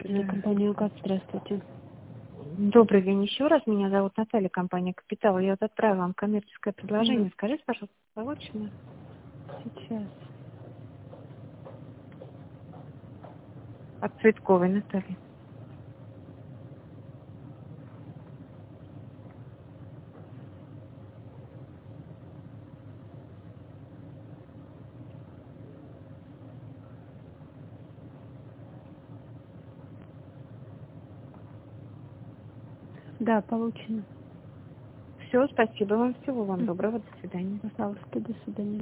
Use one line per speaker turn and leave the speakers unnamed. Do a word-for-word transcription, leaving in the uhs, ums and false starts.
Телекомпания УКАД, здравствуйте.
Добрый день еще раз. Меня зовут Наталья, компания «Капитал». Я вот отправила вам коммерческое предложение.
Мгм.
Скажите, пожалуйста, получено?
Сейчас.
От Цветковой Натальи.
Да, получено.
Все, спасибо вам. Всего вам
М,
доброго. До свидания.
Пожалуйста, до свидания.